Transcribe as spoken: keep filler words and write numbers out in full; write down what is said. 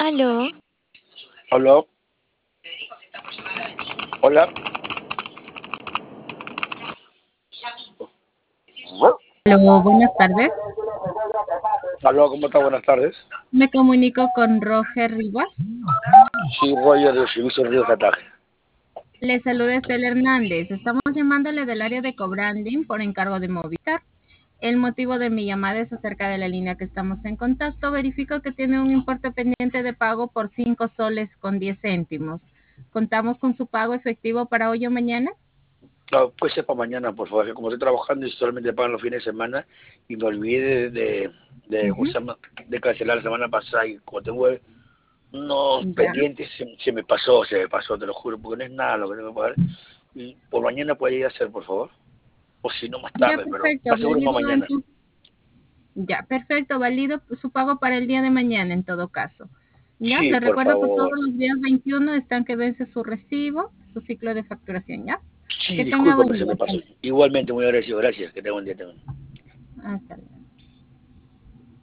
Aló, Hola, hola. Aló, buenas tardes. Hola, ¿cómo está? Buenas tardes. Me comunico con Roger Rivas. Sí, Roger de Servicio Río Cataje. Le saluda Estela Hernández. Estamos llamándole del área de cobranding por encargo de Movistar. El motivo de mi llamada es acerca de la línea que estamos en contacto. Verifico que tiene un importe pendiente de pago por cinco soles con diez céntimos. ¿Contamos con su pago efectivo para hoy o mañana? No, puede ser para mañana, por favor, que como estoy trabajando y solamente pagan los fines de semana y me olvidé de, de, ¿cómo Ujú. se llama? De cancelar la semana pasada y como tengo unos Ya, pendientes, se, se me pasó, se me pasó, te lo juro, porque no es nada lo que tengo que pagar. Y por mañana puede ir a hacer, por favor. O si no, más ya tarde, pero perfecto, más seguro para válido mañana. entonces. Ya, perfecto, válido su pago para el día de mañana en todo caso. Ya, Sí, le por recuerdo que todos favor. los días veintiuno están que vence su recibo, su ciclo de facturación, ¿ya? Sí, Que tenga buen discúlpame, se día. me pasó. Igualmente, muy agradecido, gracias. Que tenga buen día también. Hasta luego.